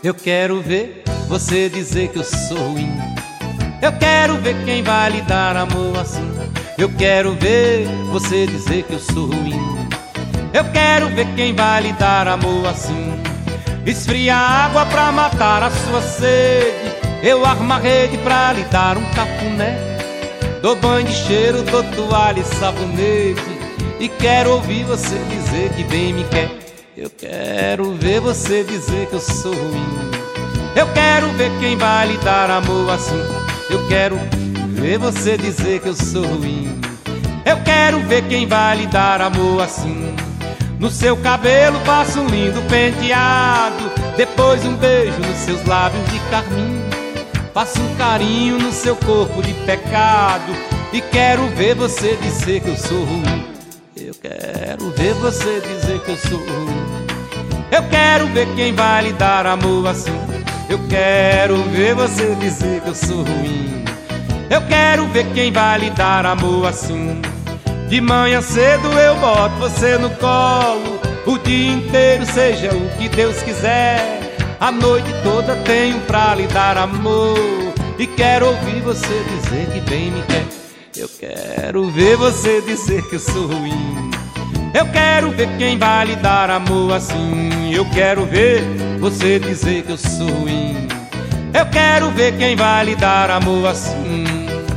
Eu quero ver você dizer que eu sou ruim. Eu quero ver quem vai lhe dar amor assim. Eu quero ver você dizer que eu sou ruim. Eu quero ver quem vai lhe dar amor assim. Esfria a água pra matar a sua sede. Eu armo a rede pra lhe dar um cafuné. Dou banho de cheiro, dou toalha e sabonete. E quero ouvir você dizer que bem me quer. Eu quero ver você dizer que eu sou ruim. Eu quero ver quem vai lhe dar amor assim. Eu quero ver você dizer que eu sou ruim. Eu quero ver quem vai lhe dar amor assim. No seu cabelo faço um lindo penteado, depois um beijo nos seus lábios de carmim. Faço um carinho no seu corpo de pecado. E quero ver você dizer que eu sou ruim. Eu quero ver você dizer que eu sou ruim. Eu quero ver quem vai lhe dar amor assim. Eu quero ver você dizer que eu sou ruim. Eu quero ver quem vai lhe dar amor assim. De manhã cedo eu boto você no colo, o dia inteiro seja o que Deus quiser. A noite toda tenho pra lhe dar amor. E quero ouvir você dizer que bem me quer. Eu quero ver você dizer que eu sou ruim. Eu quero ver quem vai lhe dar amor assim. Eu quero ver você dizer que eu sou ruim. Eu quero ver quem vai lhe dar amor assim.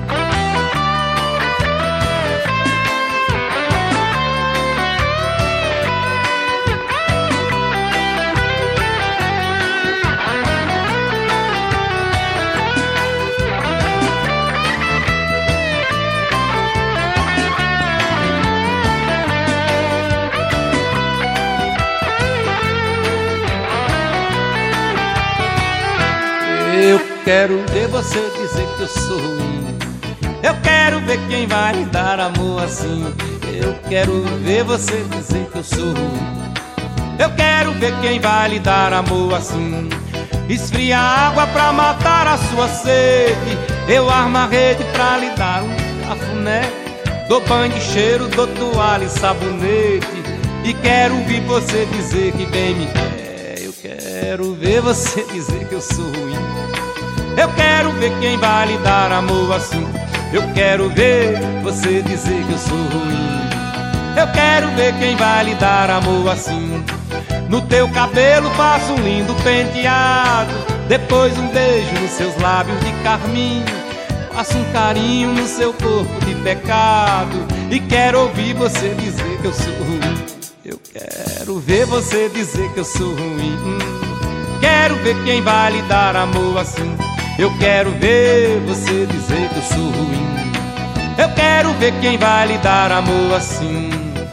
Eu quero ver você dizer que eu sou ruim. Eu quero ver quem vai lhe dar amor assim. Eu quero ver você dizer que eu sou ruim. Eu quero ver quem vai lhe dar amor assim. Esfria a água pra matar a sua sede. Eu armo a rede pra lhe dar um cafuné. Dou banho de cheiro, dou toalha e sabonete. E quero ouvir você dizer que bem me quer. Eu quero ver você dizer que eu sou ruim. Eu quero ver quem vai lhe dar amor assim. Eu quero ver você dizer que eu sou ruim. Eu quero ver quem vai lhe dar amor assim. No teu cabelo faço um lindo penteado, depois um beijo nos seus lábios de carmim. Faço um carinho no seu corpo de pecado. E quero ouvir você dizer que eu sou ruim. Eu quero ver você dizer que eu sou ruim. Quero ver quem vai lhe dar amor assim. Eu quero ver você dizer que eu sou ruim. Eu quero ver quem vai lhe dar amor assim.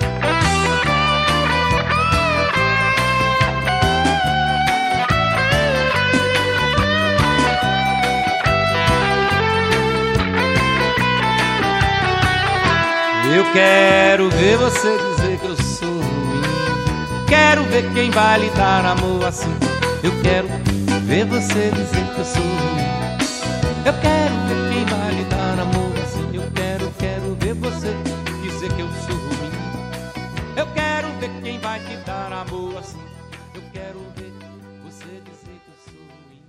Eu quero ver você dizer que eu sou ruim. Quero ver quem vai lhe dar amor assim. Eu quero ver você dizer que eu sou ruim. Eu quero ver